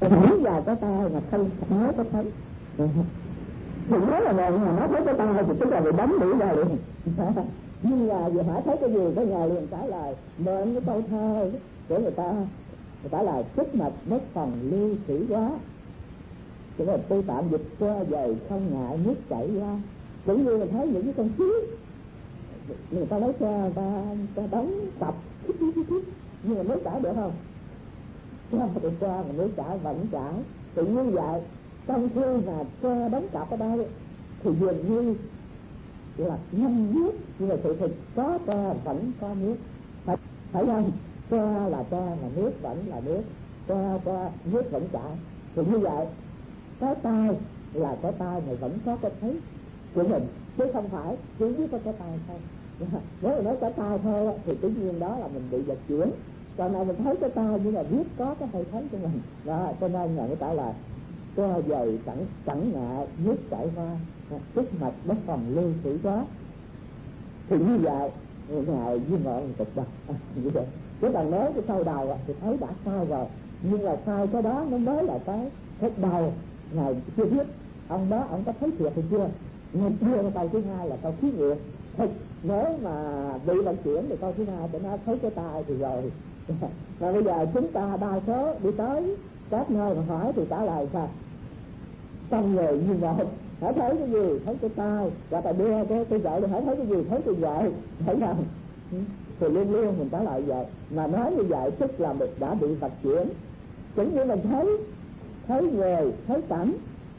nghĩ vào cái tai mà không nói có thấy. Thì nói là người mà nói thấy cái tai thì tức là bị đấm đuổi ra liền. Nhưng mà vừa hỏi thấy cái gì cái nhà liền trả lời mượn cái câu thơ của người ta là sức mạch mất phần lưu thủy quá. Chứ là tôi tạm dịch qua dày không ngại nước chảy qua. Cũng như mình thấy những cái con khí người ta lấy cho ta đóng cặp nhưng mà nước chảy được không? Cho mà nước chảy vẫn chảy. Thì như vậy trong khi mà cho đóng cặp ở đây thì dường như là ngâm nước, nhưng mà sự thực có cho vẫn có nước, phải không? Cho là nước vẫn là nước, cho nước vẫn chảy. Thì như vậy cái tai là cái tai mà vẫn có cái thấy của mình, chứ không phải chỉ biết có cái tai thôi. Nếu mà nói cái tai thôi thì tự nhiên đó là mình bị vật chuyển. Còn này mình thấy cái tai nhưng mà biết có cái hơi thấy của mình đó, cho nên người ta là cho dày chẳng ngại nước chảy qua, sức mạch bất phòng lưu thủy quá. Thì như vậy ngài với ngộ một tục bậc như vậy. Chứ còn nói cái câu đầu thì thấy đã sai rồi, nhưng mà sai cái đó nó mới là cái đầu. Ngài chưa biết ông đó ông có thấy thiệt hay chưa. Ngài chưa câu thứ hai là câu thí nghiệm. Nếu mà bị vận chuyển thì câu thứ hai để nó thấy cái tai thì rồi. Và bây giờ chúng ta đa số đi tới các nơi mà hỏi thì trả lời sao? Xong rồi như vậy hãy thấy cái gì thấy cái tai, và ta đưa cái vợ đi hãy thấy cái gì thấy cái vợ, thấy không? Thì luôn luôn mình trả lời vậy. Mà nói như vậy tức là mình đã bị vật chuyển. Cũng như mình thấy người thấy cảnh,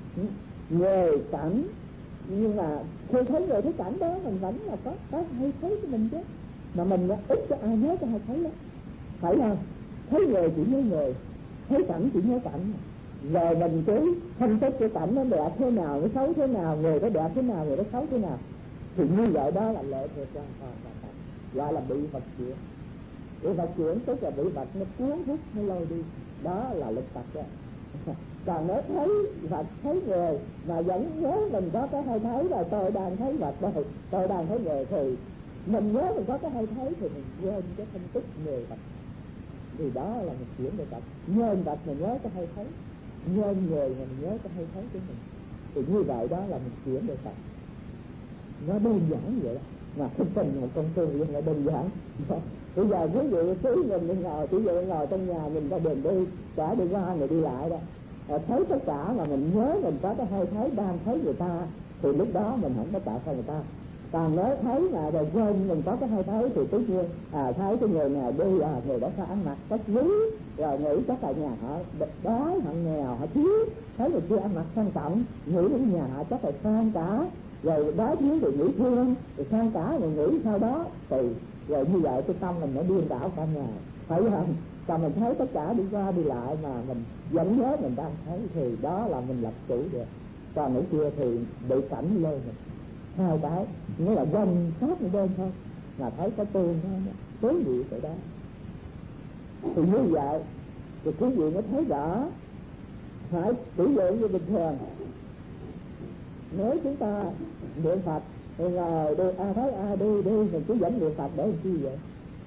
người cảnh, nhưng mà khi thấy người thấy cảnh đó mình vẫn là có hay thấy của mình chứ. Mà mình ít cho ai nhớ cái hay thấy đó, phải không? Thấy người chỉ nhớ người, thấy cảnh chỉ nhớ cảnh. Rồi mình cứ phân tích cái cảnh nó đẹp thế nào, nó xấu thế nào, người nó đẹp thế nào, người nó xấu thế nào. Thì như vậy đó là lệ thuộc hoàn toàn vào cảnh, gọi là bị vật chuyển. Bị vật chuyển tức là bị vật nó cuốn hút nó lôi đi, đó là lực tật đó. Còn nếu thấy vật thấy người mà vẫn nhớ mình có cái hay thấy là tôi đang thấy vật đây, tôi đang thấy người, thì mình nhớ mình có cái hay thấy thì mình quên cái phân tích người vật. Thì đó là mình chuyển về vật. Nhớ vật mình nhớ cái hay thấy, nhớ người mình nhớ cái hay thấy của mình. Thì như vậy đó là mình chuyển về vật. Nó đơn giản vậy đó. Mà không cần một công tư nhưng mà đơn giản. Bây giờ ví dụ cứ mình ngồi, ví dụ ngồi trong nhà mình ra đường đi, cả đi qua người đi lại đó, thấy tất cả mà mình nhớ mình có cái hay thấy đang thấy người ta, thì lúc đó mình không có tạo cho người ta. Còn nếu thấy mà rồi quên mình có cái hay thấy thì tất nhiên thấy cái người nào đi người đó có ăn mặc cách quý, rồi nghĩ chắc là nhà họ đói, họ nghèo, họ thiếu, thấy người kia ăn mặc sang trọng, nghĩ đến nhà họ chắc là sang cả, rồi đói thiếu rồi nghĩ thương, rồi sang cả rồi nghĩ sau đó thì rồi như vậy cái tâm mình nó điên đảo cả nhà, phải không? Còn mình thấy tất cả đi qua đi lại mà mình vẫn nhớ mình đang thấy thì đó là mình lập chủ được. Còn ở kia thì bị cảnh lên mình hai cái, nghĩa là gần sát một bên thôi mà thấy cái tương nó tối địa tại đó. Thì như vậy thì quý vị mới thấy rõ. Phải sử dụng như bình thường, nếu chúng ta niệm Phật thì ngồi đi thấy đi mình cứ dẫn niệm Phật để làm chi vậy?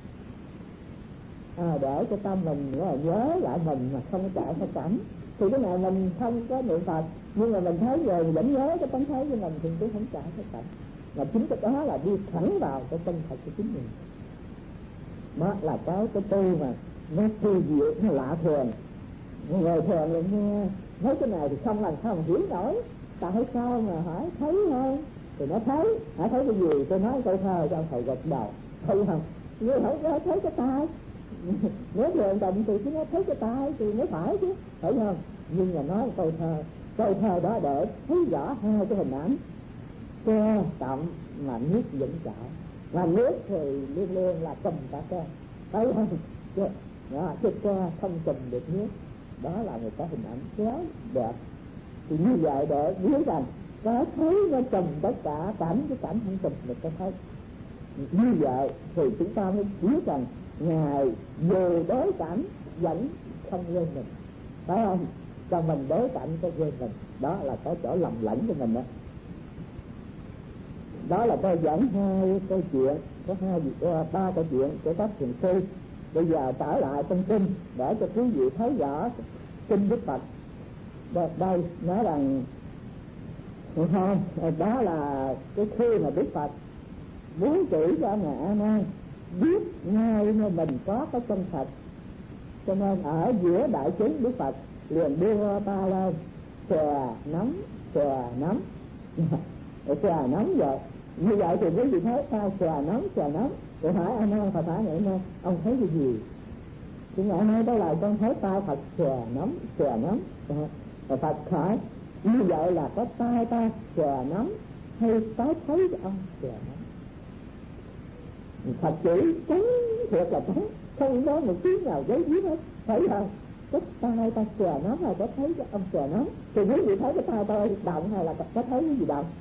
Để cho tâm mình nhớ lại mình mà không chạy theo cảnh. Thì cái này mình không có niệm Phật nhưng mà mình thấy rồi mình vẫn nhớ cái tánh thấy của mình thì cũng không chạy theo cảnh. Mà chính cái đó là đi thẳng vào cái chân thật của chính mình. Đó là cái tư mà nó kỳ diệu, nó lạ thường. Người thường là nghe nói cái này thì không làm sao mà hiểu nổi. Tại sao mà hỏi thấy không? Thì nó thấy, hỏi thấy cái gì? Tôi nói câu thơ cho thầy gật đầu, thấy không? Nếu không có thấy cái tai, nếu thường đồng thì chúng nó thấy cái tai thì mới phải chứ, phải không? Nhưng mà nói câu thơ đó để thấy rõ hai cái hình ảnh. Ke chậm mà nước vẫn chảy, mà nước thì luôn luôn là cầm cả ke, thấy không? Chứ ke không cầm được nước, đó là một cái hình ảnh khéo đẹp. Thì như vậy để biết rằng cái thấy nó cầm tất cả, cảnh cái cảnh không cầm được cái thấy. Như vậy thì chúng ta mới biết rằng Ngài dù đối cảnh vẫn không quên mình, phải không? Cho mình đối cảnh có quên mình, đó là cái chỗ lầm lẫn của mình đó. Đó là tôi dẫn hai câu chuyện, có ba câu chuyện của các thiền sư. Bây giờ trở lại trong kinh để cho quý vị thấy rõ kinh Đức Phật đây nói rằng không, đó là cái khi mà Đức Phật muốn chỉ cho ngài A Nan biết ngay nơi mình có cái chân thật, cho nên ở giữa đại chúng Đức Phật liền đưa ta lên xòe nắm xòe vậy. Như vậy thì quý vị thấy ta xòe nắm rồi hỏi A Nan Phật phải nghĩ ông thấy cái gì? Thì ngài nói đó là con thấy ta Phật xòe nắm. Rồi Phật hỏi như vậy là có tay ta xòe nắm hay tái thấy ông xòe nắm? Phật chỉ trắng thiệt là trắng, không nói một tiếng nào giấy viết hết, thấy không? Cái tay ta xòe nắm hay có thấy cái ông xòe nắm? Thì quý vị thấy cái tay tôi động hay là có thấy cái gì động?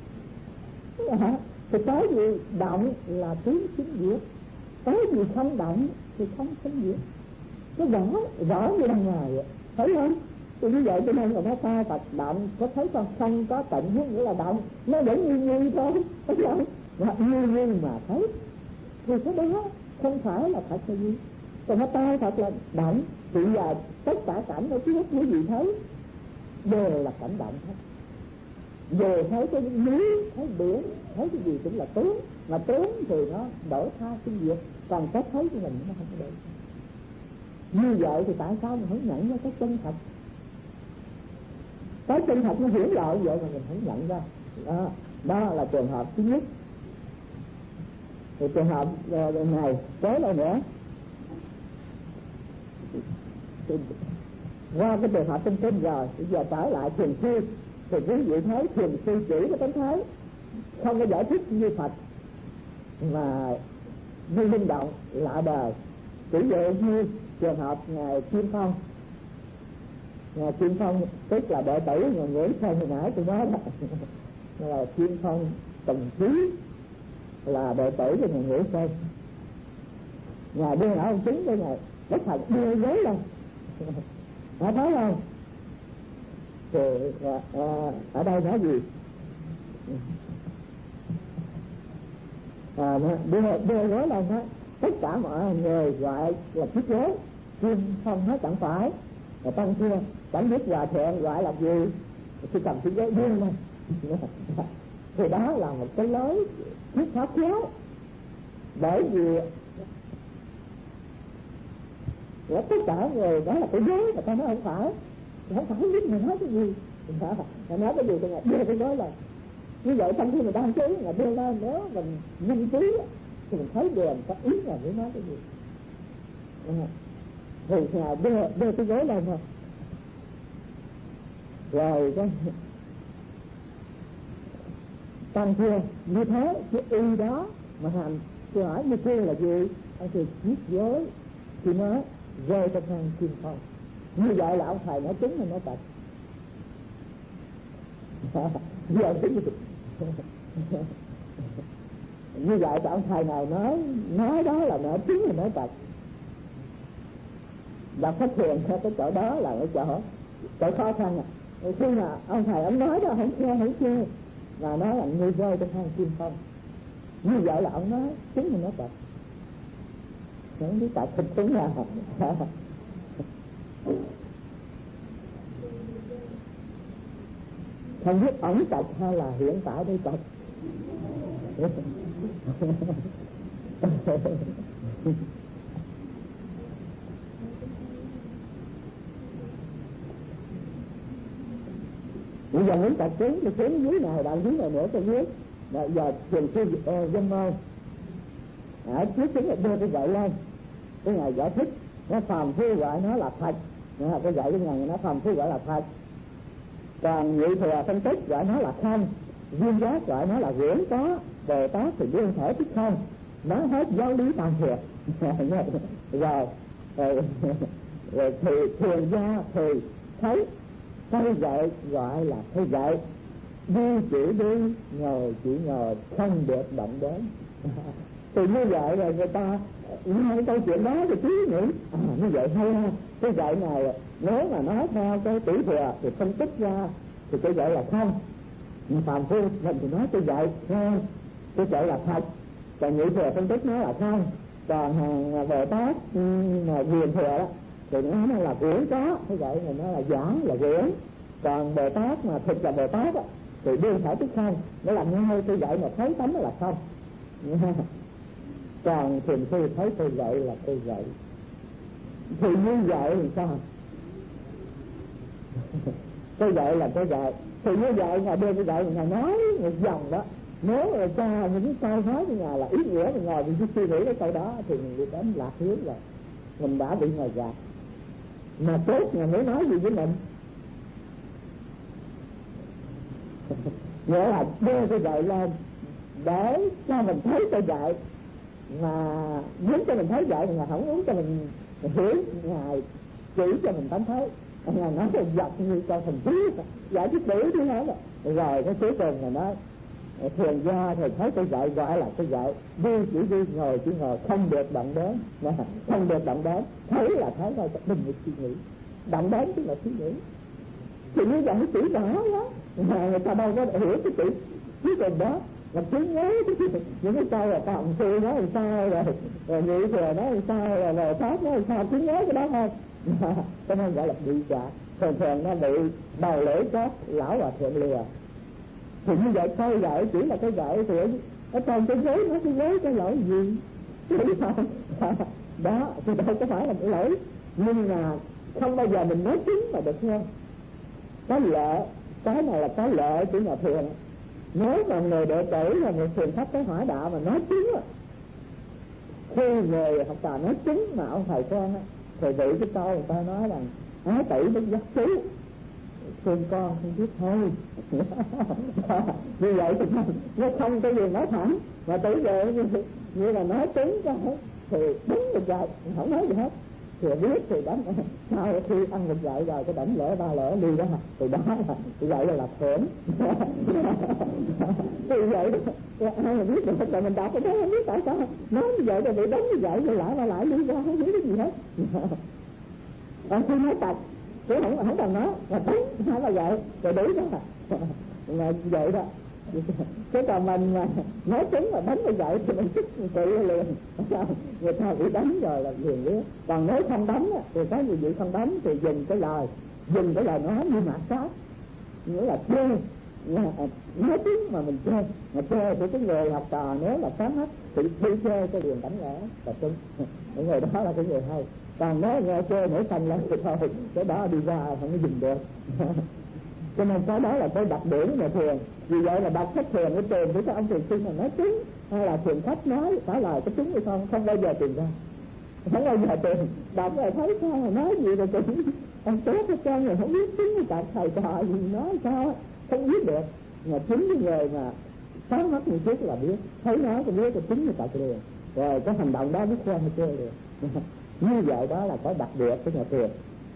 Thì cái gì động là tiếng sinh diệt, cái gì không động thì không sinh diệt. Cái rõ như ban ngày vậy, thấy không? Thì như vậy cho nên người nói ta Phật động, có thấy không có tận hướng nghĩa là động, nó vẫn như thôi, thấy không? Như mà thấy thì cái đó không phải là thật là gì. Còn nó ta Phật là động, thì giờ tất cả cảnh ở trước quý vị thấy đều là cảnh động hết. Về thấy cái núi, thấy biển, thấy cái gì cũng là tướng, mà tướng thì nó đổi tha sinh diệt, còn cái thấy của mình nó không có đổi. Như vậy thì tại sao mình không nhận ra cái chân thật? Cái chân thật nó hiển lộ vậy mà mình không nhận ra. Đó là trường hợp thứ nhất. Thì trường hợp này tới đây nữa, qua cái trường hợp trong kinh rồi, bây giờ trở lại thiền sư. Thì quý vị thấy thiền sư chỉ có tánh thấy, không có giải thích như Phật mà như linh động lạ đời. Ví dụ như trường hợp ngài Kim Phong, tức là đệ tử người Nguyễn Sơn hồi nãy tôi nói là Kim Phong Tùng Trí là đệ tử của người Nguyễn Sơn. Ngài đưa ở ông chính với ngài Đức Phật đưa ghế lên, họ thấy không? Thì ở đây nói gì? Đưa ghế lên đó, tất cả mọi người gọi là chiếc ghế. Kim Phong nói chẳng phải, là tăng kia chẳng biết hòa thượng gọi là gì, thì cầm chiếc ghế đưa lên. Thì đó là một cái lối thuyết pháp khéo, bởi vì tất cả người đó là cái ghế, mà ta nói không phải biết mình nói cái gì, mình nói cái gì thì ngài đưa cái ghế lên. Như vậy trong khi mình đang chú ngài đưa lên, nếu mình nghiên cứu thì mình thấy được có ý là muốn nói cái gì. Thì ngài đưa cái ghế lên thôi. Rồi cái tăng kia như thế cái y đó mà hành tôi hỏi như kia là gì? Anh thì chiếc ghế thì nói rơi trong hang Kim Phong. Như vậy là ông thầy nói trúng hay nói tật? Giờ cái gì? Như vậy thì ông thầy này nói đó là nói trúng hay nói tật? Và phát hiện theo cái chỗ đó là cái chỗ khó khăn à. Khi mà ông thầy ông nói đó không nghe và nói là người rơi trong hang Kim Phong, như vậy là ông nói trúng hay nói tật? Không biết tại không trúng là không biết ổng tật hay là hiện tại đây tật. Bây giờ muốn tật trúng thì trúng dưới này, đoạn dưới này nữa cho dưới. Giờ trường sư dân môn ở trước chính là đưa cái gậy lên, cái ngày giải thích nó phàm phu gọi nó là Phật, cái gậy cái ngày nó phàm phu gọi là Phật, còn nhị thừa phân tích gọi nó là không, duyên giác gọi nó là quyển có, Bồ Tát thì đương thể tức không, nói hết giáo lý tam thiệt. Rồi thì thiền gia thì thấy cây gậy gọi là cây gậy, đi chỉ đi, ngồi chỉ ngồi, không được động đến. Thì như vậy rồi người ta nghe cái câu chuyện đó thì cứ nghĩ như vậy hay ha, cái gậy này nếu mà nói theo cái tỷ thừa thì phân tích ra thì cái gậy là không, phàm phu mình thì nói cái gậy không, cái gậy là Phật, còn nhị thừa phân tích nó là không, còn hàng Bồ Tát mà quyền thừa đó thì nó là quyển có, thế vậy thì nó là giả là quyển. Còn Bồ Tát mà thực là Bồ Tát á, thì đương thể tức không, nó làm ngay tôi dạy mà thấy tánh là không. Còn thiền sư thấy tôi dạy là tôi dạy, thì như vậy thì sao? Tôi dạy là tôi dạy, thì như vậy Ngài đưa tôi dạy, Ngài nói một dòng đó. Nếu là cho những câu nói của Ngài là ý nghĩa, mình ngồi mình cứ suy nghĩ cái câu đó thì mình bị đánh lạc hướng rồi, mình đã bị Ngài gạt. Mà tốt Ngài mới nói gì với mình? Nghĩa là đưa tôi dạy lên để cho mình thấy tôi dạy, mà muốn cho mình thấy dạy thì Ngài không muốn cho mình hiểu. Ngài chỉ cho mình tánh thấy. Ngài nói là dọc như cho thành trí giải thích đủ thứ hết rồi cái cuối cùng Ngài nói thiền do thì thấy tôi dạy gọi là tôi dạy, đi chỉ đi, ngồi chỉ ngồi, không được động đến, không được động đến, thấy là thấy thôi, đừng có suy nghĩ, động đến tức là suy nghĩ. Thì như vậy chỉ rõ đó, mà người ta đâu có hiểu cái chữ cuối cùng đó. Là cứ nhớ những cái câu là Phạm Sư nói làm sao, rồi Nhị Thừa nói làm sao, rồi Pháp nói làm sao, cứ nhớ cái đó thôi. Cho nên gọi là bị gạt. Thường nó bị đầu lưỡi chót lão hòa thượng lừa. Thì như vậy câu dạy chỉ là cái dạy, thì ở trong cái giới nó cái giới cái lỗi gì đó thì đâu có phải là cái lỗi. Nhưng mà không bao giờ mình nói chính mà được không? Có lệ, cái này là có lệ của nhà thiền. Nếu mà người đệ tử là người thiền pháp cái hỏa đạo mà nói chính á, khi người học trò nói chính mà ông thầy con á, thì bị cái câu người ta nói là ái tử bất giác chú, thương con không biết thôi. Như vậy thì nó không có gì nói thẳng, mà tử về như là nói chính cái thì đúng được rồi, không nói gì hết. Thì biết thì đánh sau khi ăn một dạy rồi cái đánh lỡ ba lỡ đi đó, thì đó là vậy là thưởng. Thì vậy ai mà biết được, là mình đọc cái đó không biết tại sao nói như vậy rồi bị đánh như vậy rồi lại đi ra không biết cái gì hết. Khi nói tập chứ không cần nói là đánh hay là vậy rồi đúng đó là vậy đó. Chứ còn mình mà nói chính mà đánh như vậy thì mình thích tự liền, người ta bị đánh rồi là liền biết. Còn nếu không đánh thì có gì vậy không đánh thì dừng cái lời nói như mạt sát, nghĩa là chê. Nói chính mà mình chê, mà chê của cái người học trò nếu là sáng hết thì đi chê cái liền đánh lẽ là chính. Những người đó là cái người hay. Còn nếu nghe chê nổi xanh lên thì thôi, cái đó đi ra không có dừng được. Cho nên cái đó là cái đặc điểm của nhà thiền. Vì vậy là đọc sách thiền cái tìm của các ông thiền sư mà nói chính, hay là thiền khách nói trả lời có chính hay không bao giờ tìm ra, không bao giờ tìm. Đọc rồi thấy sao mà nói gì rồi tìm ông tốt hết trơn rồi không biết chính cả thầy trò gì nói sao không biết được. Mà chính cái người mà sáng mắt như trước là biết, thấy nói cũng biết, chính như cả liền rồi cái hành động đó biết khen hay chơi được. Như vậy đó là cái đặc biệt của nhà thiền.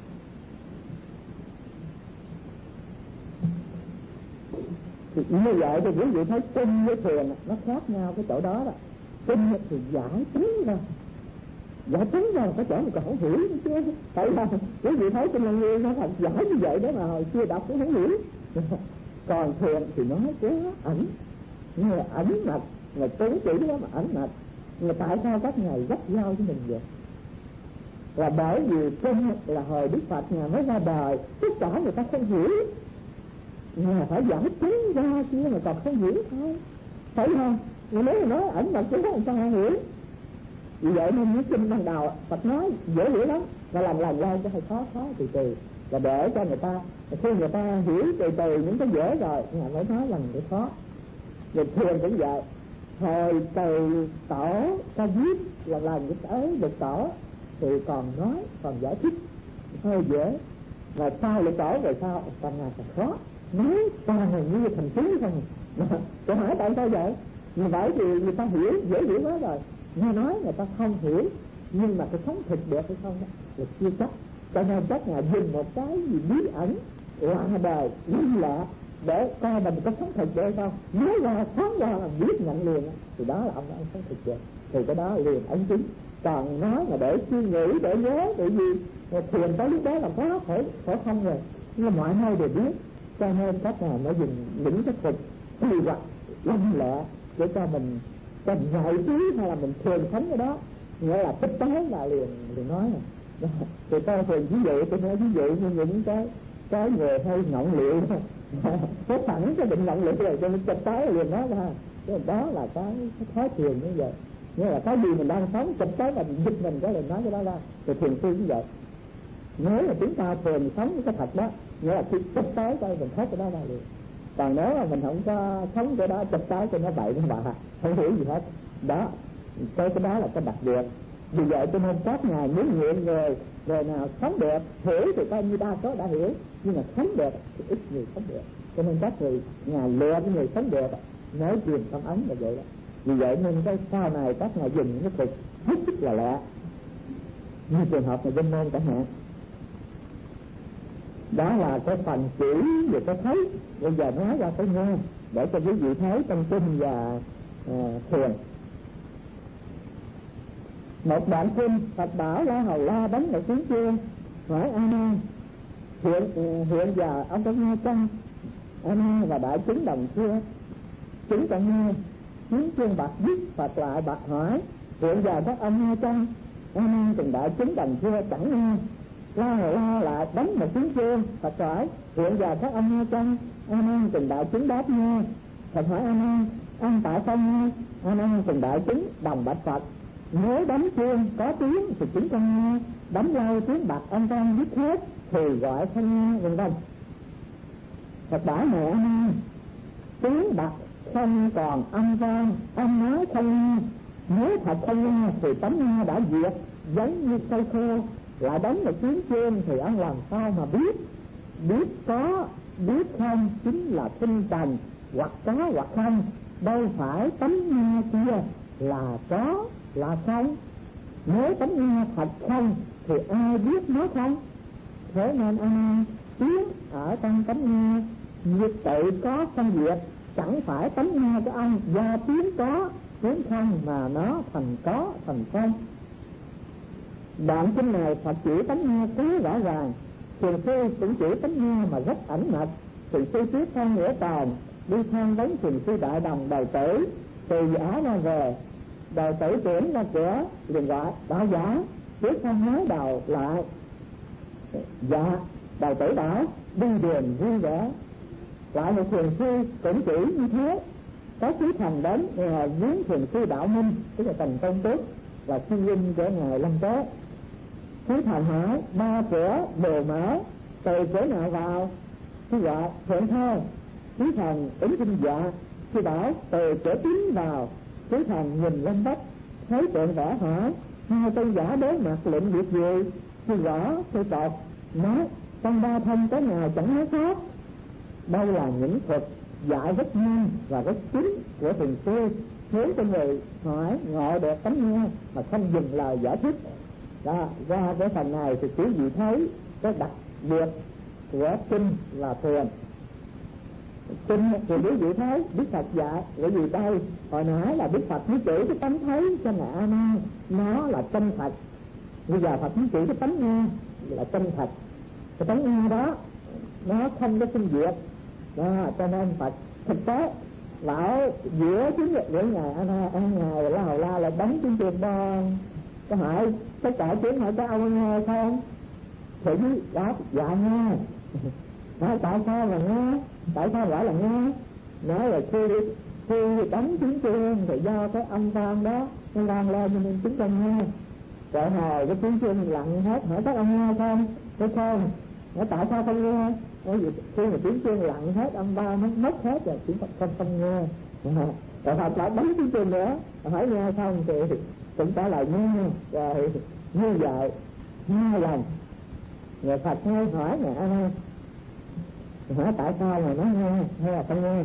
Thì như vậy thì quý vị thấy kinh với thiền nó khác nhau cái chỗ đó. Kinh thì giải tính ra cái chỗ mình còn không hiểu chứ. Tại sao quý vị thấy kinh Lăng Nghiêm nó thật giải như vậy đó mà hồi xưa đọc cũng không hiểu. Còn thiền thì nói quá ẩn, người ẩn mật, người tốn chỉ đó mà ẩn mật. Người tại sao các ngài dắt giao với mình vậy? Là bởi vì kinh là hồi Đức Phật Ngài mới ra đời, tất cả người ta không hiểu, Ngài phải giải thích ra chứ mà còn không hiểu thôi, phải không? Nếu nói ẩn mật chứ không sao hiểu. Vì vậy nên những kinh ban đầu Phật nói dễ hiểu lắm, và làm lên cho hơi khó từ từ, là để cho người ta khi người ta hiểu từ những cái dễ rồi Ngài mới nói lần cái khó. Rồi thiền cũng vậy, hồi từ tổ ta viết lần cái tới được tổ thì còn nói còn giải thích hơi dễ, và sau lại tổ về sau càng ngày càng khó, nói càng ngày như thành tiếng không. Tôi hỏi tại sao vậy? Bởi vì người ta hiểu dễ hiểu quá rồi, nghe nói người ta không hiểu, nhưng mà cái sống thực được hay không đó là chưa chắc. Cho nên các nhà dùng một cái gì bí ẩn lạ đời linh lạ để coi mình có sống thực được hay không, nói ra sáng ra là biết nhận liền, thì đó là ông sống thực được, thì cái đó liền ấn chứng. Còn nói mà để suy nghĩ để nhớ để gì thiền tới lúc đó là quá khổ không rồi, nhưng mà mọi nơi đều biết. Cho nên các ngài mới dùng những cái thuật kỳ vật lanh lẹ để cho mình nhạy trí, hay là mình thường sống cái đó, nghĩa là thích tới là liền nói này. Thì tôi thường ví dụ, tôi nói ví dụ như những cái người hay ngọng liệu có sẵn cái định ngọng liệu rồi cho nên chụp tới liền nói ra. Đó là cái thói thường như vậy. Nghĩa là cái gì mình đang sống chụp tới là giật mình cái liền nói cái đó ra. Thì thường xuyên như vậy. Nếu là chúng ta thường sống cái thật đó, nghĩa là khi chụp tới coi mình thoát cái đó ra liền. Còn nếu mà mình không có sống cái đó, chụp tới cho nó bậy nó bạ, không hiểu gì hết. Đó, cái đó là cái đặc biệt. Vì vậy cho nên các ngài muốn nguyện người nào sống được, hiểu thì coi như đa số đã hiểu, nhưng mà sống được thì ít người sống được. Cho nên các ngài lựa cái người sống được nói truyền tâm ấn là vậy đó. Vì vậy nên cái sau này các ngài dùng cái thuật hết sức là lạ, như trường hợp này Vinh Môn chẳng hạn. Đó là cái phần chỉ về cái thấy. Bây giờ nói ra cái nghe để cho quý vị thấy trong kinh và thiền. Một đoạn kinh Phật bảo La Hầu La đánh một tiếng chuông hỏi A Nan hiện giờ ông có nghe chăng? A Nan và đại chúng đồng chưa? Chúng chẳng nghe. Tiếng chuông bạc viết Phật lại bạc hỏi hiện giờ các ông nghe chăng? A Nan cùng đại chúng đồng chưa? Chẳng nghe. La Hầu La lại đánh một tiếng chuông Phật hỏi hiện giờ các ông nghe chăng? A Nan cùng đại chúng đáp nghe. Phật hỏi A Nan ông tại sao nghe? A Nan cùng đại chúng đồng bạch Phật nếu đánh chuông có tiếng thì chúng con nghe, đánh lâu tiếng bạc âm vang biết hết thì gọi không nghe, vân vân. Phật bảo này A Nan, tiếng bạc không còn âm vang, ông nói không nghe. Nếu thật không nghe thì tánh nghe đã diệt, giống như cây khô. Lại đánh một tiếng chuông thì ông làm sao mà biết có biết không chính là tinh trần, hoặc có hoặc không. Đâu phải tánh nghe kia là có là không. Nếu tánh nghe thật không thì ai biết nó không? Thế nên tiếng ở trong tánh nghe như tự có phân diệt, chẳng phải tánh nghe của ông do tiếng có tiếng không mà nó thành có thành không. Đoạn kinh này Phật chỉ tánh nghe quá rõ ràng. Thiền sư cũng chỉ tánh nghe mà rất ẩn mật. Thiền sư tiếp theo nghĩa tồn đi tham vấn thiền sư đại đồng đời tử, từ giả ra về đời tử tuyển ra cửa liền gọi đạo giả. Trước không nói đầu lại dạ đời tử bảo đi đường vui vẻ. Lại một thiền sư cũng chỉ như thế. Có sứ thần đến viếng thiền sư Đạo Minh, tức là Tần Công Tước, là sư huynh của ngài Lâm Tế. Sứ thần hỏi ba cửa đều mở, từ cửa nào vào? Sư gọi thượng thơ. Sứ thần ứng xin dạ. Sư bảo từ cửa chính vào. Sứ thần nhìn lên đất thấy tượng vẽ hỏi hai tôn giả đối mặt lệnh việc gì? Sư rõ sư tột nói trong ba thân có nào chẳng nói khác. Đây là những thuật dạy rất nhanh và rất chính của thiền sư, hướng cho người hỏi ngộ được tánh nghe mà không dừng lời giải thích. Đó, ra cái phần này thì quý vị thấy cái đặc biệt của kinh là thiền. Kinh thì quý vị thấy Đức Phật dạy bởi vì đây hồi nãy là Đức Phật mới chỉ cái tánh thấy cho ngài A Nan nó là chân thật. Bây giờ Phật mới chỉ cái tánh nghe là chân thật. Cái tánh nghe đó nó không có sinh diệt. Đó, cho nên Phật thực tế lão giữa chiến dịch của ngài A Nan, ngài La Hầu La là đóng tiếng chuông đoan. Có hỏi tất cả tiếng hỏi có ông nghe không? Thì đáp dạ nghe. Nói tại sao là nghe? Tại sao gọi là nghe? Nói là khi đóng tiếng chuông thì do cái âm vang đó nó vang lên cho nên chúng ta nghe. Rồi hồi cái tiếng chuông lặng hết, hỏi các ông nghe không? Cái không. Nói tại sao không nghe? Nói vì khi mà tiếng chuông lặng hết, âm vang nó mất hết rồi, chúng ta không nghe. Rồi Phật lại đóng tiếng chuông nữa, hỏi nghe không thì chúng ta lại nghe. Rồi như vậy 2 lần. Người Phật nghe hỏi ngài A Nan hỏi tại sao mà nó nghe hay là không nghe?